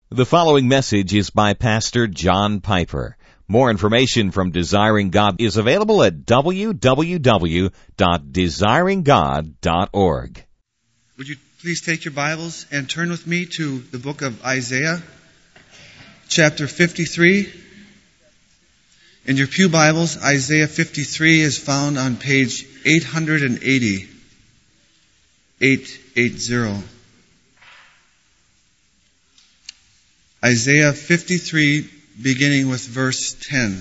The following message is by Pastor John Piper. More information from Desiring God is available at www.desiringgod.org. Would you please take your Bibles and turn with me to the book of Isaiah, chapter 53. In your pew Bibles, Isaiah 53 is found on page 880. 880. Isaiah 53, beginning with verse 10.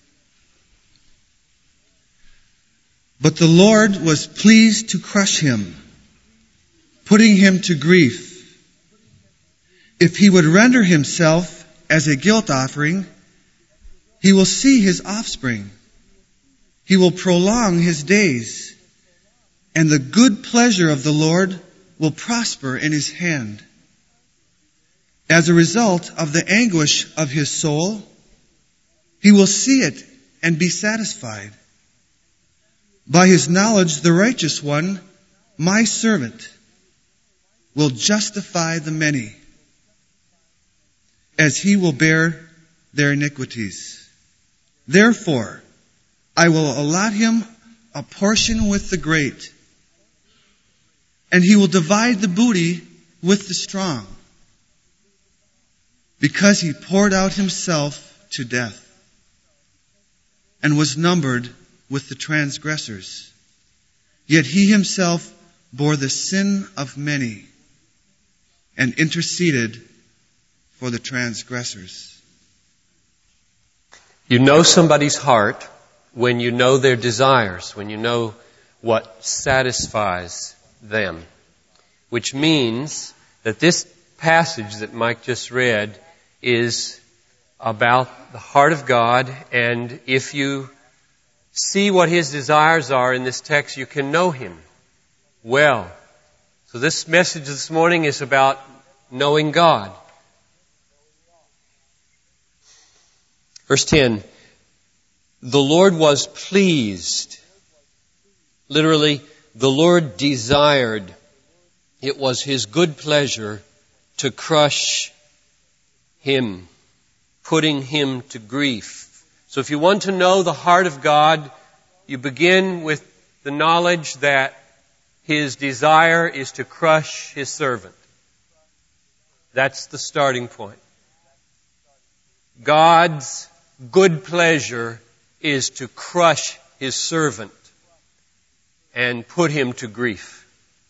But the Lord was pleased to crush him, putting him to grief. If he would render himself as a guilt offering, he will see his offspring. He will prolong his days, and the good pleasure of the Lord will prosper in his hand. As a result of the anguish of his soul, he will see it and be satisfied. By his knowledge, the righteous one, my servant, will justify the many, as he will bear their iniquities. Therefore, I will allot him a portion with the great, and he will divide the booty with the strong, because he poured out himself to death and was numbered with the transgressors. Yet he himself bore the sin of many and interceded for the transgressors. You know somebody's heart when you know their desires, when you know what satisfies them, which means that this passage that Mike just read is about the heart of God, and if you see what His desires are in this text, you can know Him well. So this message this morning is about knowing God. Verse 10, the Lord was pleased. Literally, the Lord desired. It was His good pleasure to crush him, putting him to grief. So if you want to know the heart of God, you begin with the knowledge that His desire is to crush His servant. That's the starting point. God's good pleasure is to crush His servant and put him to grief.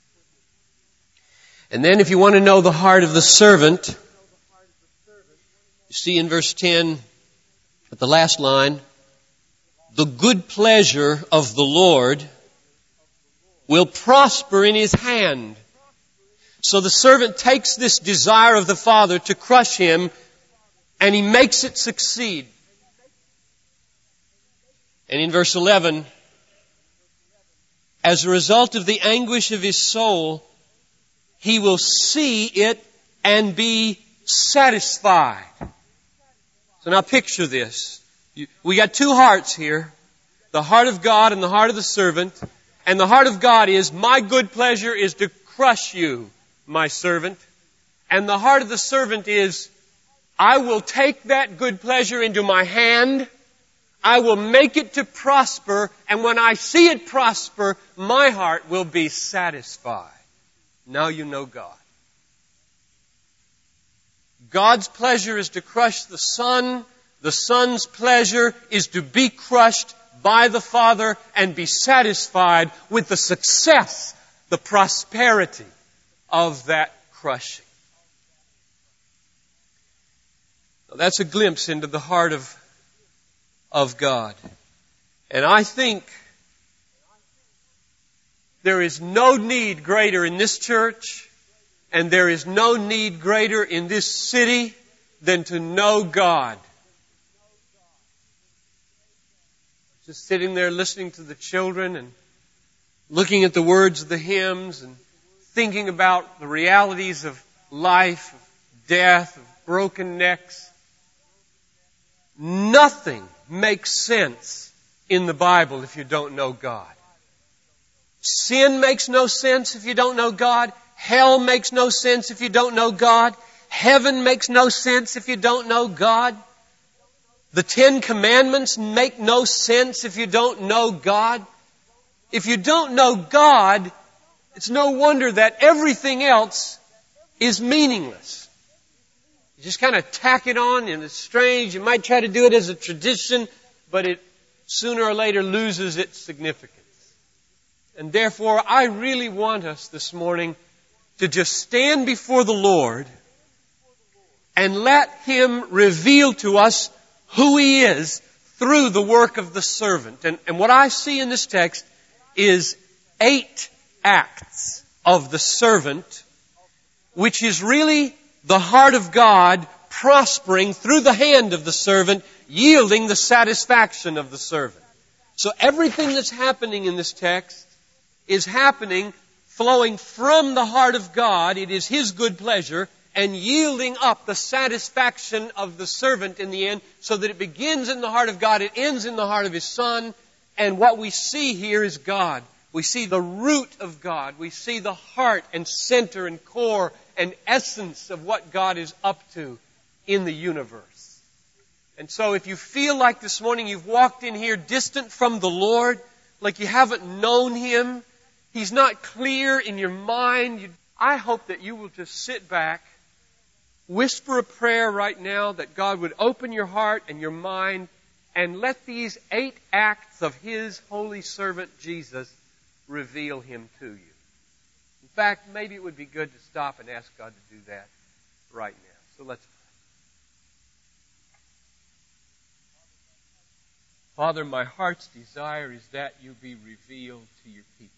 And then if you want to know the heart of the servant, you see in verse 10, at the last line, the good pleasure of the Lord will prosper in His hand. So the servant takes this desire of the Father to crush him, and he makes it succeed. And in verse 11, as a result of the anguish of his soul, he will see it and be satisfied. So now picture this. We got two hearts here. The heart of God and the heart of the servant. And the heart of God is, my good pleasure is to crush you, my servant. And the heart of the servant is, I will take that good pleasure into my hand. I will make it to prosper. And when I see it prosper, my heart will be satisfied. Now you know God. God's pleasure is to crush the Son. The Son's pleasure is to be crushed by the Father and be satisfied with the success, the prosperity of that crushing. Now, that's a glimpse into the heart of God. And I think there is no need greater in this church, and there is no need greater in this city than to know God. Just sitting there listening to the children and looking at the words of the hymns and thinking about the realities of life, of death, of broken necks. Nothing makes sense in the Bible if you don't know God. Sin makes no sense if you don't know God. Hell makes no sense if you don't know God. Heaven makes no sense if you don't know God. The Ten Commandments make no sense if you don't know God. If you don't know God, it's no wonder that everything else is meaningless. You just kind of tack it on, and it's strange. You might try to do it as a tradition, but it sooner or later loses its significance. And therefore, I really want us this morning to just stand before the Lord and let Him reveal to us who He is through the work of the servant. And what I see in this text is 8 acts of the servant, which is really the heart of God prospering through the hand of the servant, yielding the satisfaction of the servant. So everything that's happening in this text is happening flowing from the heart of God. It is His good pleasure and yielding up the satisfaction of the servant in the end, so that it begins in the heart of God, it ends in the heart of His Son, and what we see here is God. We see the root of God. We see the heart and center and core and essence of what God is up to in the universe. And so if you feel like this morning you've walked in here distant from the Lord, like you haven't known Him, He's not clear in your mind, I hope that you will just sit back, whisper a prayer right now that God would open your heart and your mind and let these 8 acts of His holy servant Jesus reveal Him to you. In fact, maybe it would be good to stop and ask God to do that right now. So let's pray. Father, my heart's desire is that You be revealed to Your people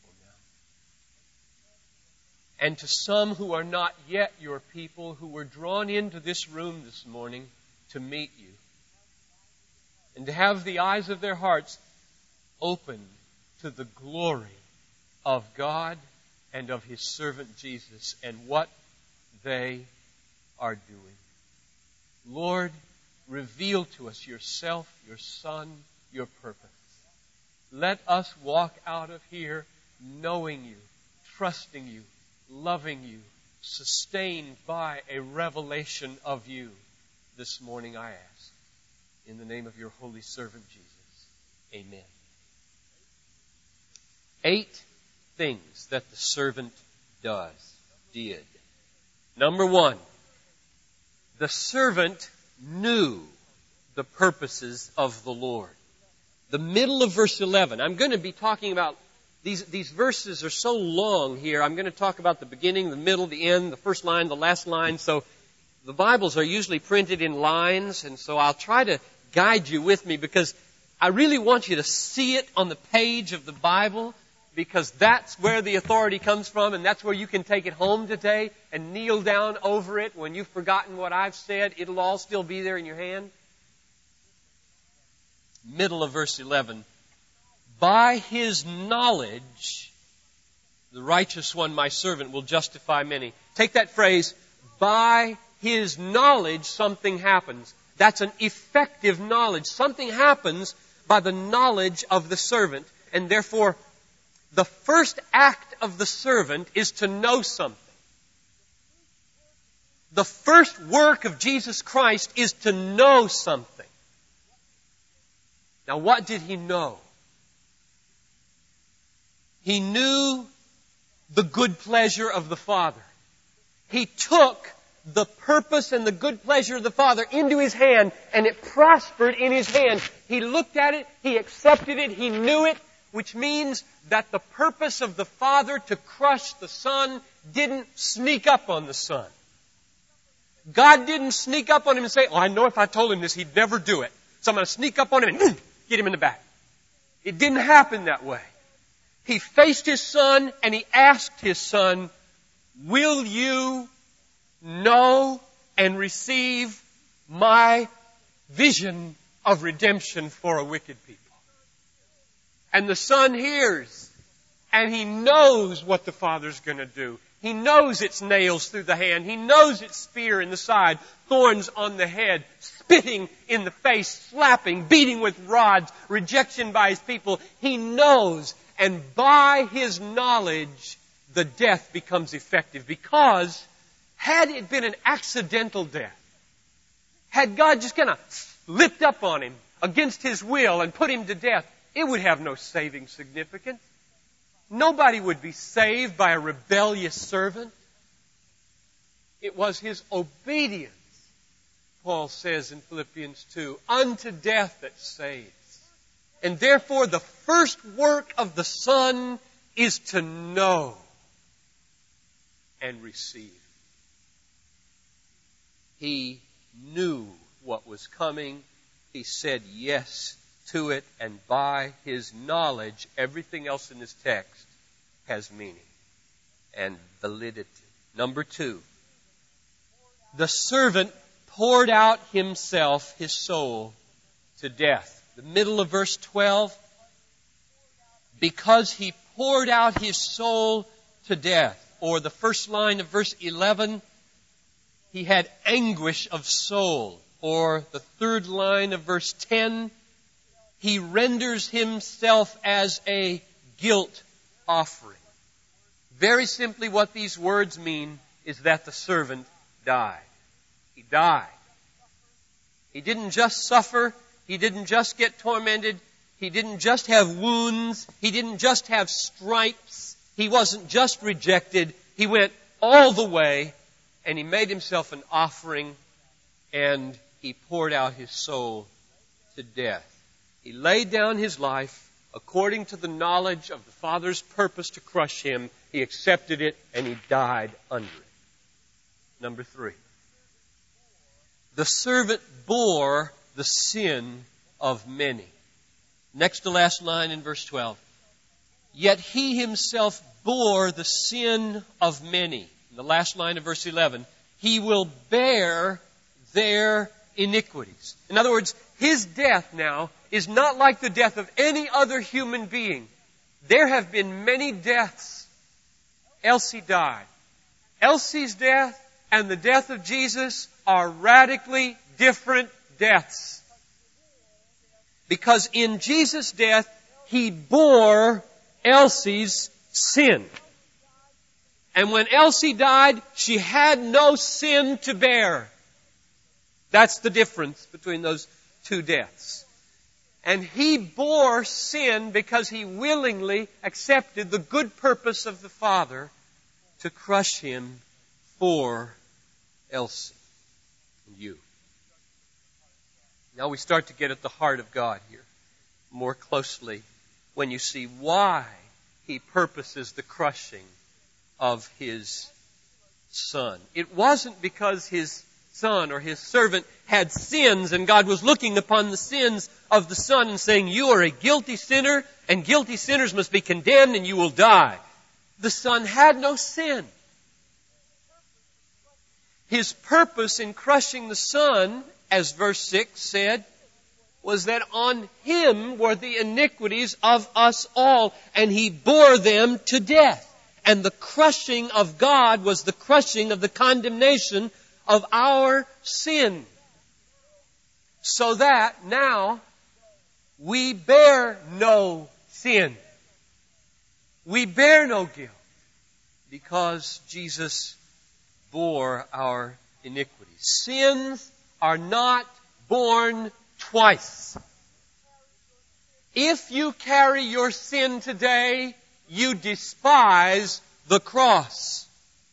now. And to some who are not yet Your people, who were drawn into this room this morning to meet You, and to have the eyes of their hearts open to the glory of God and of His servant Jesus and what they are doing. Lord, reveal to us Yourself, Your Son, Your purpose. Let us walk out of here knowing You, trusting You, loving You, sustained by a revelation of You. This morning I ask, in the name of Your holy servant Jesus. Amen. 8 things that the servant did. Number 1, the servant knew the purposes of the Lord. The middle of verse 11. I'm going to be talking about, these verses are so long here. I'm going to talk about the beginning, the middle, the end, the first line, the last line. So the Bibles are usually printed in lines, and so I'll try to guide you with me, because I really want you to see it on the page of the Bible, because that's where the authority comes from, and that's where you can take it home today and kneel down over it. When you've forgotten what I've said, it'll all still be there in your hand. Middle of verse 11. By His knowledge, the righteous one, my servant, will justify many. Take that phrase, by His knowledge something happens. That's an effective knowledge. Something happens by the knowledge of the servant, and therefore the first act of the servant is to know something. The first work of Jesus Christ is to know something. Now, what did He know? He knew the good pleasure of the Father. He took the purpose and the good pleasure of the Father into His hand, and it prospered in His hand. He looked at it, He accepted it, He knew it, which means that the purpose of the Father to crush the Son didn't sneak up on the Son. God didn't sneak up on Him and say, I know if I told Him this, He'd never do it. So I'm going to sneak up on Him and get Him in the back. It didn't happen that way. He faced His Son and He asked His Son, will you know and receive my vision of redemption for a wicked people? And the Son hears, and he knows what the Father's going to do. He knows it's nails through the hand. He knows it's spear in the side, thorns on the head, spitting in the face, slapping, beating with rods, rejection by His people. He knows, and by His knowledge, the death becomes effective, because had it been an accidental death, had God just kind of slipped up on him against his will and put him to death, it would have no saving significance. Nobody would be saved by a rebellious servant. It was his obedience, Paul says in Philippians 2, unto death that saves. And therefore the first work of the Son is to know and receive. He knew what was coming. He said yes to it, and by his knowledge, everything else in this text has meaning and validity. Number 2, the servant poured out himself, his soul, to death. The middle of verse 12, because he poured out his soul to death. Or the first line of verse 11, he had anguish of soul. Or the third line of verse 10, he renders himself as a guilt offering. Very simply, what these words mean is that the servant died. He died. He didn't just suffer. He didn't just get tormented. He didn't just have wounds. He didn't just have stripes. He wasn't just rejected. He went all the way, and he made himself an offering, and he poured out his soul to death. He laid down his life according to the knowledge of the Father's purpose to crush him. He accepted it, and he died under it. Number 3. The servant bore the sin of many. Next to last line in verse 12. Yet he himself bore the sin of many. In the last line of verse 11. He will bear their iniquities. In other words, his death now is not like the death of any other human being. There have been many deaths. Elsie died. Elsie's death and the death of Jesus are radically different deaths. Because in Jesus' death, he bore Elsie's sin. And when Elsie died, she had no sin to bear. That's the difference between those two deaths. And he bore sin because he willingly accepted the good purpose of the Father to crush him for Elsie and you. Now we start to get at the heart of God here more closely when you see why he purposes the crushing of his Son. It wasn't because his Son or his servant had sins and God was looking upon the sins of the Son and saying, you are a guilty sinner and guilty sinners must be condemned and you will die. The Son had no sin. His purpose in crushing the Son, as verse 6 said, was that on him were the iniquities of us all, and he bore them to death. And the crushing of God was the crushing of the condemnation of our sin. So that now we bear no sin. We bear no guilt because Jesus bore our iniquities. Sins are not born twice. If you carry your sin today, you despise the cross.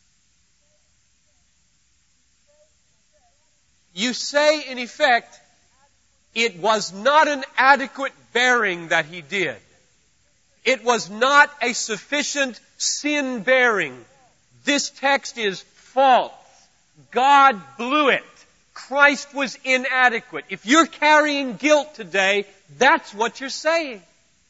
You say, in effect, it was not an adequate bearing that he did. It was not a sufficient sin bearing. This text is false. God blew it. Christ was inadequate. If you're carrying guilt today, that's what you're saying.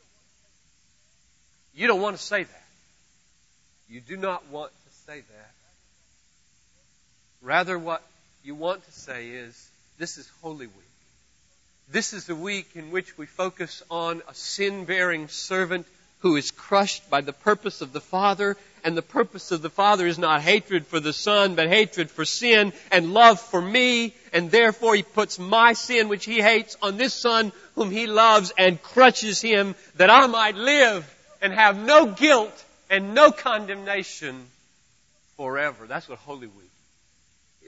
You don't want to say that. You do not want to say that. Rather, what you want to say is, this is Holy Week. This is the week in which we focus on a sin-bearing servant who is crushed by the purpose of the Father. And the purpose of the Father is not hatred for the Son, but hatred for sin and love for me. And therefore he puts my sin, which he hates, on this Son whom he loves and crushes him that I might live and have no guilt and no condemnation forever. That's what Holy Week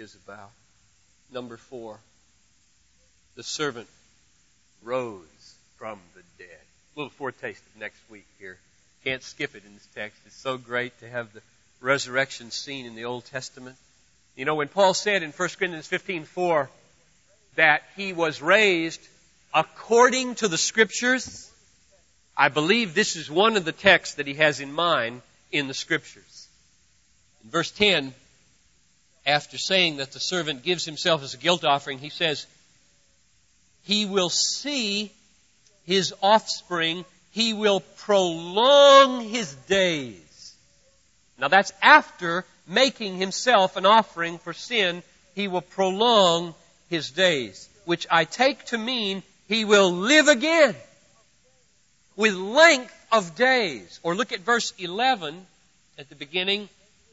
is about. Number 4, the servant rose from the dead. A little foretaste of next week here. Can't skip it in this text. It's so great to have the resurrection scene in the Old Testament. You know, when Paul said in 1 Corinthians 15:4 that he was raised according to the Scriptures, I believe this is one of the texts that he has in mind in the Scriptures. In verse 10, after saying that the servant gives himself as a guilt offering, he says, he will see his offspring, he will prolong his days. Now that's after making himself an offering for sin, he will prolong his days, which I take to mean he will live again with length of days. Or look at verse 11 at the beginning.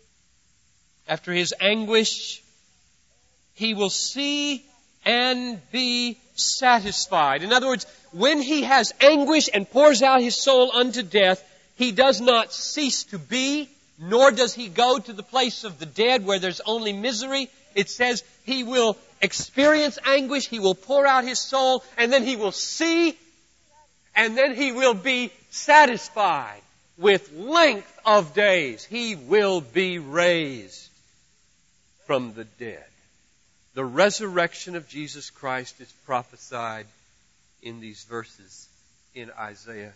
After his anguish, he will see and be satisfied. In other words, when he has anguish and pours out his soul unto death, he does not cease to be, nor does he go to the place of the dead where there's only misery. It says he will experience anguish, he will pour out his soul, and then he will see, and then he will be satisfied with length of days. He will be raised from the dead. The resurrection of Jesus Christ is prophesied in these verses in Isaiah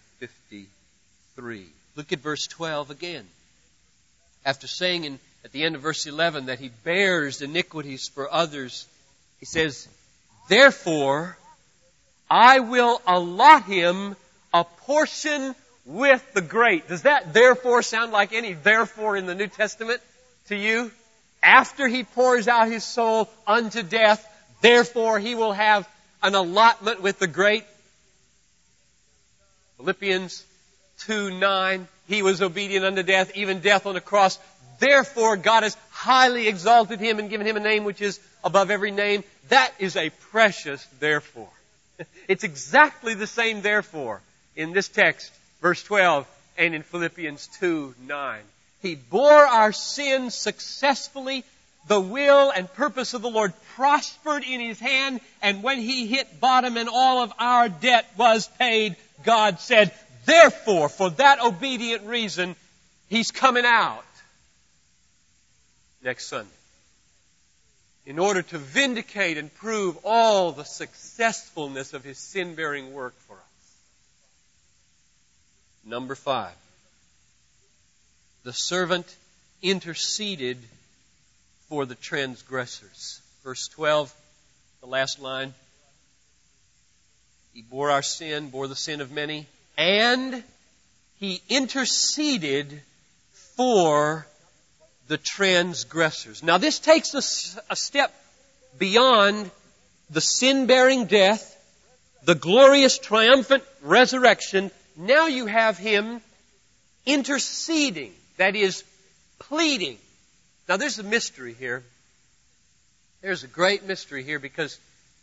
53. Look at verse 12 again. After saying at the end of verse 11 that he bears iniquities for others, he says, therefore, I will allot him a portion with the great. Does that therefore sound like any therefore in the New Testament to you? After he pours out his soul unto death, therefore he will have an allotment with the great. Philippians 2:9, he was obedient unto death, even death on the cross. Therefore God has highly exalted him and given him a name which is above every name. That is a precious therefore. It's exactly the same therefore in this text, verse 12, and in Philippians 2:9. He bore our sins successfully. The will and purpose of the Lord prospered in His hand. And when He hit bottom and all of our debt was paid, God said, therefore, for that obedient reason, He's coming out next Sunday in order to vindicate and prove all the successfulness of His sin-bearing work for us. Number 5. The servant interceded for the transgressors. Verse 12, the last line. He bore our sin, bore the sin of many, and He interceded for the transgressors. Now this takes us a step beyond the sin-bearing death, the glorious triumphant resurrection. Now you have Him interceding. That is, pleading. Now there's a mystery here. There's a great mystery here because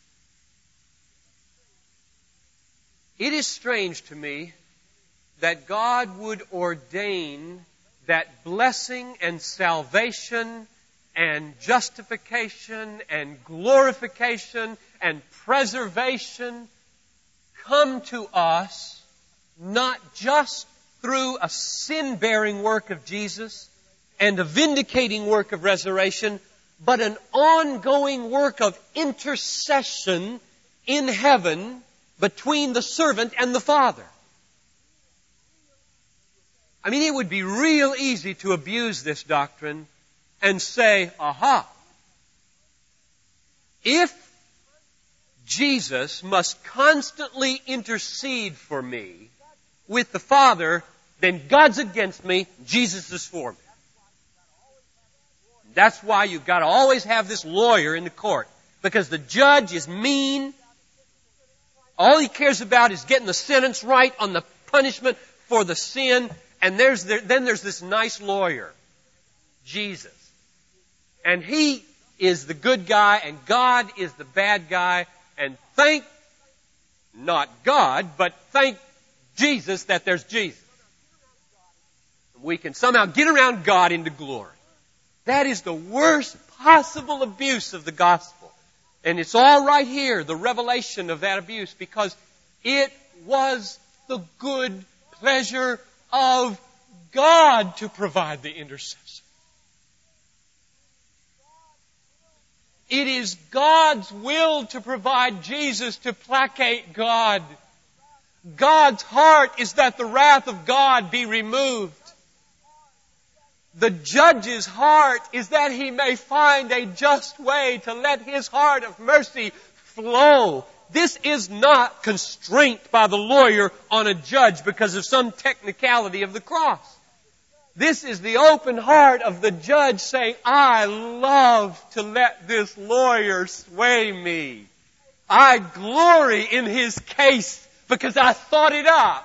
it is strange to me that God would ordain that blessing and salvation and justification and glorification and preservation come to us not just through a sin-bearing work of Jesus and a vindicating work of resurrection, but an ongoing work of intercession in heaven between the servant and the Father. I mean, it would be real easy to abuse this doctrine and say, aha, if Jesus must constantly intercede for me with the Father, then God's against me, Jesus is for me. That's why you've got to always have this lawyer in the court, because the judge is mean. All he cares about is getting the sentence right on the punishment for the sin, and then there's this nice lawyer, Jesus. And He is the good guy, and God is the bad guy, and thank, not God, but thank Jesus that there's Jesus. We can somehow get around God into glory. That is the worst possible abuse of the gospel. And it's all right here, the revelation of that abuse, because it was the good pleasure of God to provide the intercessor. It is God's will to provide Jesus to placate God. God's heart is that the wrath of God be removed. The judge's heart is that he may find a just way to let his heart of mercy flow. This is not constraint by the lawyer on a judge because of some technicality of the cross. This is the open heart of the judge saying, I love to let this lawyer sway me. I glory in his case because I thought it up.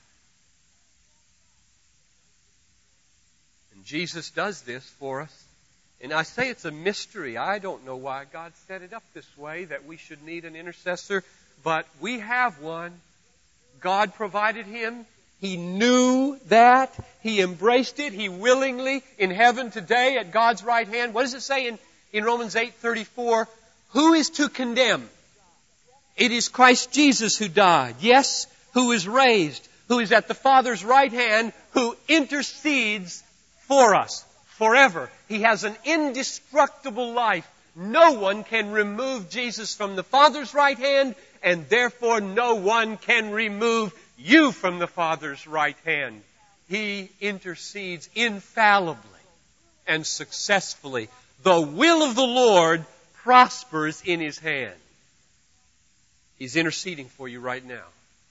And Jesus does this for us. And I say it's a mystery. I don't know why God set it up this way, that we should need an intercessor. But we have one. God provided him. He knew that. He embraced it. He willingly, in heaven today at God's right hand. What does it say in Romans 8:34? Who is to condemn? It is Christ Jesus who died. Yes, who is raised, who is at the Father's right hand, who intercedes for us forever. He has an indestructible life. No one can remove Jesus from the Father's right hand, and therefore no one can remove you from the Father's right hand. He intercedes infallibly and successfully. The will of the Lord prospers in His hand. He's interceding for you right now.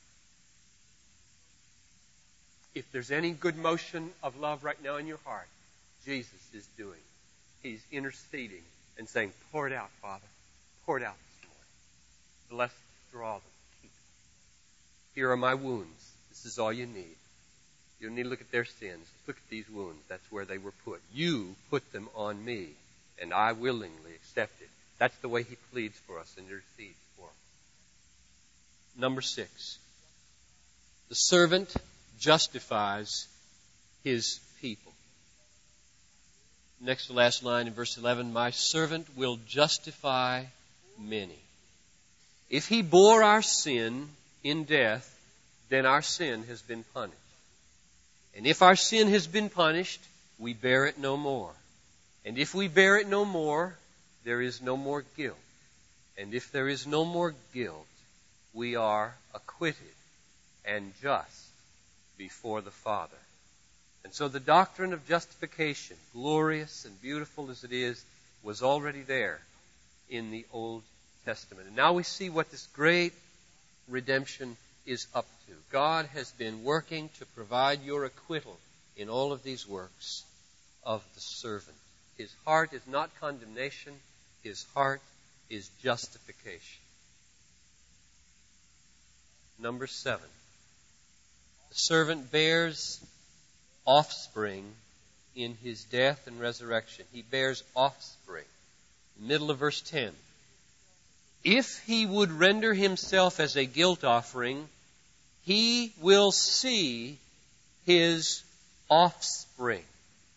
If there's any good motion of love right now in your heart, Jesus is doing. He's interceding and saying, pour it out, Father. Pour it out this morning. Bless, draw them. Keep it. Here are my wounds. This is all you need. You don't need to look at their sins. Look at these wounds. That's where they were put. You put them on me, and I willingly accept it. That's the way He pleads for us and intercedes for us. Number 6. The servant justifies his people. Next to last line in verse 11, my servant will justify many. If he bore our sin in death, then our sin has been punished. And if our sin has been punished, we bear it no more. And if we bear it no more, there is no more guilt. And if there is no more guilt, we are acquitted and just before the Father. And so the doctrine of justification, glorious and beautiful as it is, was already there in the Old Testament. And now we see what this great redemption is up to. God has been working to provide your acquittal in all of these works of the servant. His heart is not condemnation. His heart is justification. Number 7. The servant bears offspring in his death and resurrection. He bears offspring. Middle of verse 10. If he would render himself as a guilt offering, he will see his offspring.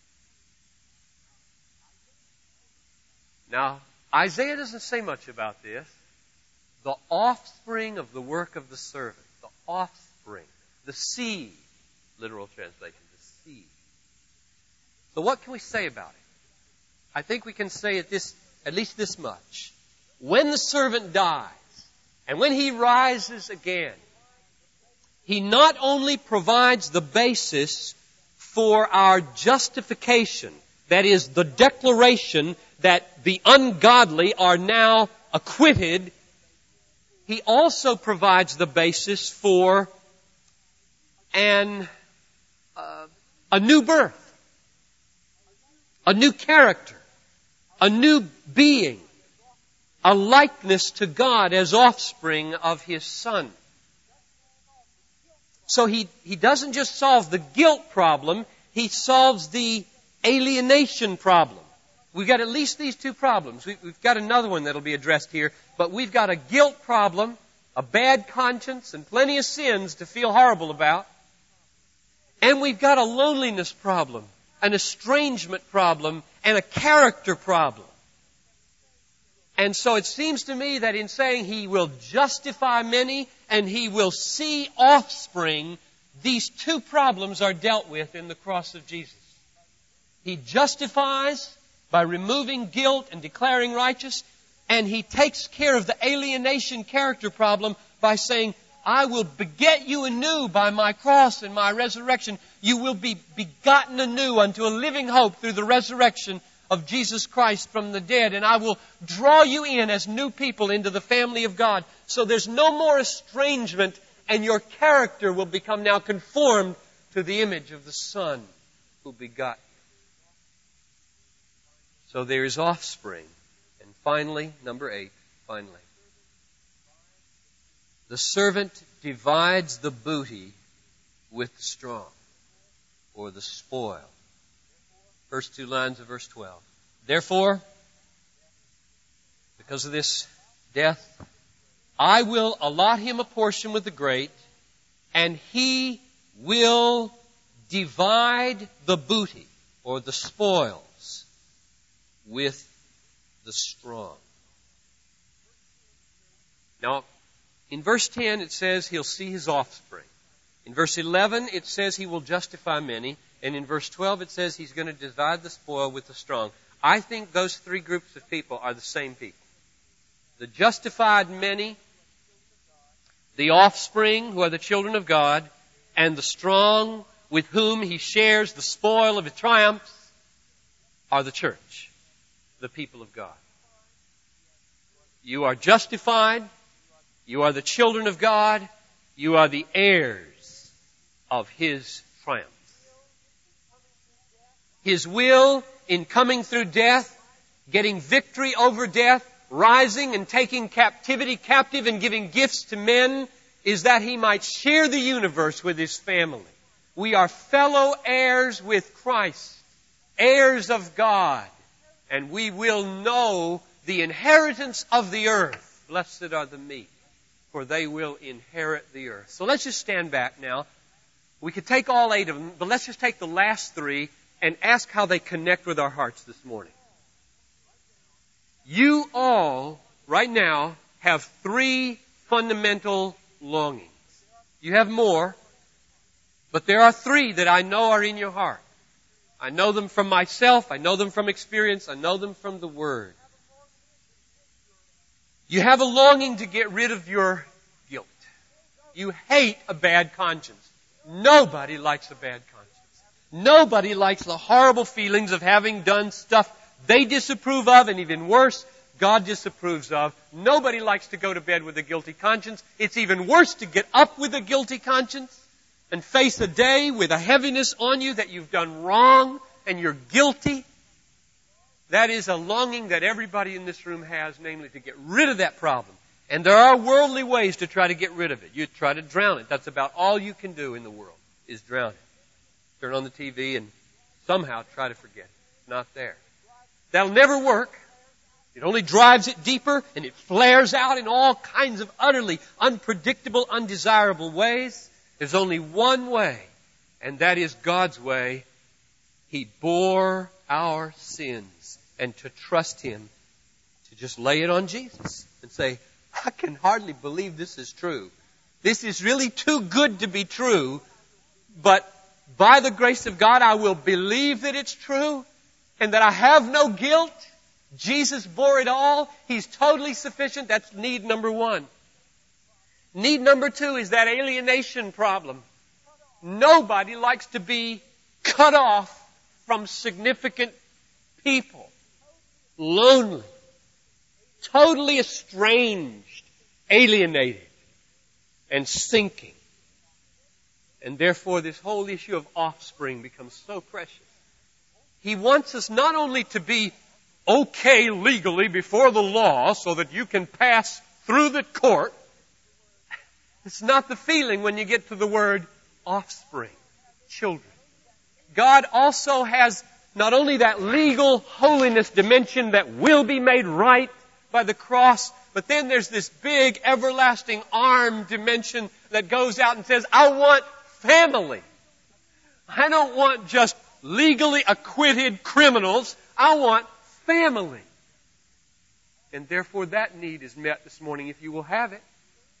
Now, Isaiah doesn't say much about this. The offspring of the work of the servant. The offspring. The seed. Literal translation. The seed. So what can we say about it? I think we can say at least this much. When the servant dies, and when he rises again, he not only provides the basis for our justification, that is, the declaration that the ungodly are now acquitted, he also provides the basis for a new birth, a new character, a new being, a likeness to God as offspring of His Son. So he doesn't just solve the guilt problem, He solves the alienation problem. We've got at least these two problems. We've got another one that'll be addressed here, but we've got a guilt problem, a bad conscience, and plenty of sins to feel horrible about. And we've got a loneliness problem, an estrangement problem, and a character problem. And so it seems to me that in saying He will justify many and He will see offspring, these two problems are dealt with in the cross of Jesus. He justifies by removing guilt and declaring righteous, and He takes care of the alienation character problem by saying, I will beget you anew by my cross and my resurrection. You will be begotten anew unto a living hope through the resurrection of Jesus Christ from the dead. And I will draw you in as new people into the family of God. So there's no more estrangement, and your character will become now conformed to the image of the Son who begot you. So there is offspring. And finally, number 8, the servant divides the booty with the strong, or the spoil. First 2 lines of verse 12. Therefore, because of this death, I will allot him a portion with the great, and he will divide the booty, or the spoils, with the strong. Now, in verse 10 it says he'll see his offspring. In verse 11 it says he will justify many. And in verse 12 it says he's going to divide the spoil with the strong. I think those three groups of people are the same people. The justified many, the offspring who are the children of God, and the strong with whom he shares the spoil of his triumphs are the church, the people of God. You are justified. You are the children of God. You are the heirs of His triumph. His will in coming through death, getting victory over death, rising and taking captivity captive and giving gifts to men, is that He might share the universe with His family. We are fellow heirs with Christ, heirs of God, and we will know the inheritance of the earth. Blessed are the meek, for they will inherit the earth. So let's just stand back now. We could take all 8 of them, but let's just take the last 3 and ask how they connect with our hearts this morning. You all, right now, have 3 fundamental longings. You have more, but there are 3 that I know are in your heart. I know them from myself, I know them from experience, I know them from the Word. You have a longing to get rid of your guilt. You hate a bad conscience. Nobody likes a bad conscience. Nobody likes the horrible feelings of having done stuff they disapprove of, and even worse, God disapproves of. Nobody likes to go to bed with a guilty conscience. It's even worse to get up with a guilty conscience and face a day with a heaviness on you that you've done wrong and you're guilty. That is a longing that everybody in this room has, namely to get rid of that problem. And there are worldly ways to try to get rid of it. You try to drown it. That's about all you can do in the world, is drown it. Turn on the TV and somehow try to forget it. It's not there. That'll never work. It only drives it deeper, and it flares out in all kinds of utterly unpredictable, undesirable ways. There's only one way, and that is God's way. He bore our sins. And to trust Him, to just lay it on Jesus and say, I can hardly believe this is true. This is really too good to be true, but by the grace of God, I will believe that it's true and that I have no guilt. Jesus bore it all. He's totally sufficient. That's need number 1. Need number 2 is that alienation problem. Nobody likes to be cut off from significant people. Lonely, totally estranged, alienated, and sinking. And therefore this whole issue of offspring becomes so precious. He wants us not only to be okay legally before the law so that you can pass through the court. It's not the feeling when you get to the word offspring, children. God also has not only that legal holiness dimension that will be made right by the cross, but then there's this big everlasting arm dimension that goes out and says, I want family. I don't want just legally acquitted criminals. I want family. And therefore that need is met this morning if you will have it.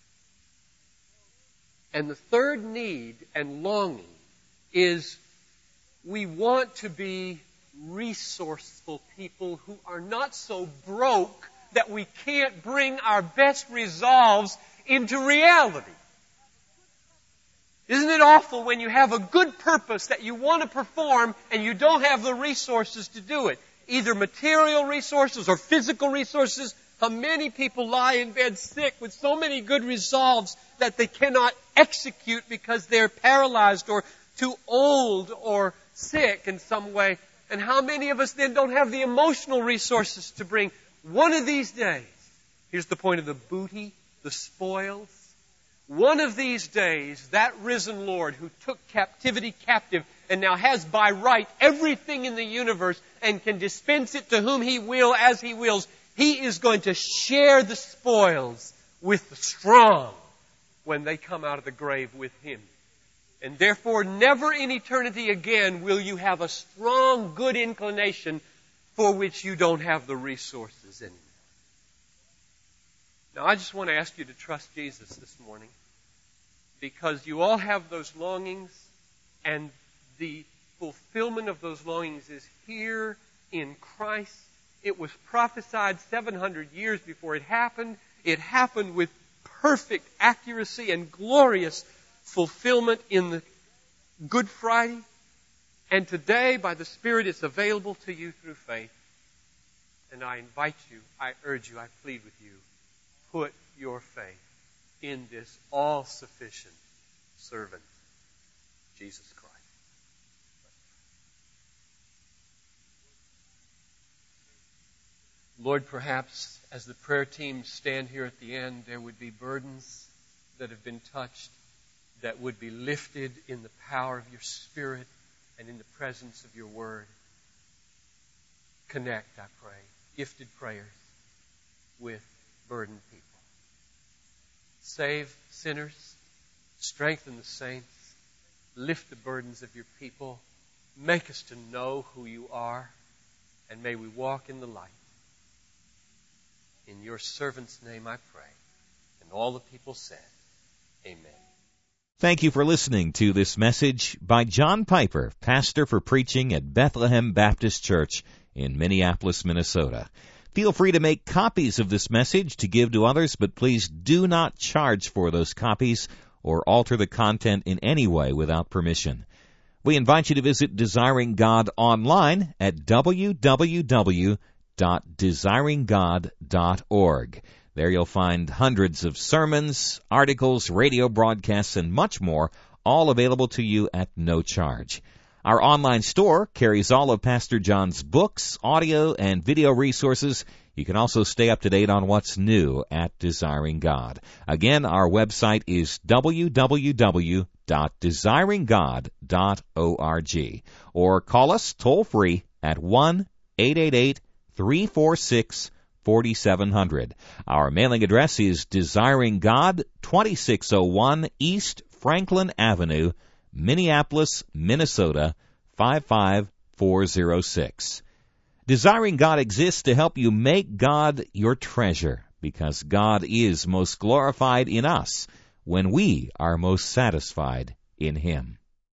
And the third need and longing is we want to be resourceful people who are not so broke that we can't bring our best resolves into reality. Isn't it awful when you have a good purpose that you want to perform and you don't have the resources to do it? Either material resources or physical resources. How many people lie in bed sick with so many good resolves that they cannot execute because they're paralyzed or too old or sick in some way? And how many of us then don't have the emotional resources to bring one of these days? Here's the point of the booty, the spoils. One of these days, that risen Lord who took captivity captive and now has by right everything in the universe and can dispense it to whom He will as He wills, He is going to share the spoils with the strong when they come out of the grave with Him. And therefore, never in eternity again will you have a strong, good inclination for which you don't have the resources anymore. Now, I just want to ask you to trust Jesus this morning, because you all have those longings, and the fulfillment of those longings is here in Christ. It was prophesied 700 years before it happened. It happened with perfect accuracy and glorious fulfillment in the Good Friday. And today, by the Spirit, it's available to you through faith. And I invite you, I urge you, I plead with you, put your faith in this all-sufficient servant, Jesus Christ. Lord, perhaps as the prayer team stand here at the end, there would be burdens that have been touched that would be lifted in the power of your Spirit and in the presence of your Word. Connect, I pray, gifted prayers with burdened people. Save sinners, strengthen the saints, lift the burdens of your people, make us to know who you are, and may we walk in the light. In your servant's name I pray. And all the people said, Amen. Thank you for listening to this message by John Piper, pastor for preaching at Bethlehem Baptist Church in Minneapolis, Minnesota. Feel free to make copies of this message to give to others, but please do not charge for those copies or alter the content in any way without permission. We invite you to visit Desiring God online at www.desiringgod.org. There you'll find hundreds of sermons, articles, radio broadcasts, and much more, all available to you at no charge. Our online store carries all of Pastor John's books, audio, and video resources. You can also stay up to date on what's new at Desiring God. Again, our website is www.desiringgod.org. Or call us toll-free at 1-888-346-4700. Our mailing address is Desiring God, 2601 East Franklin Avenue, Minneapolis, Minnesota, 55406. Desiring God exists to help you make God your treasure, because God is most glorified in us when we are most satisfied in Him.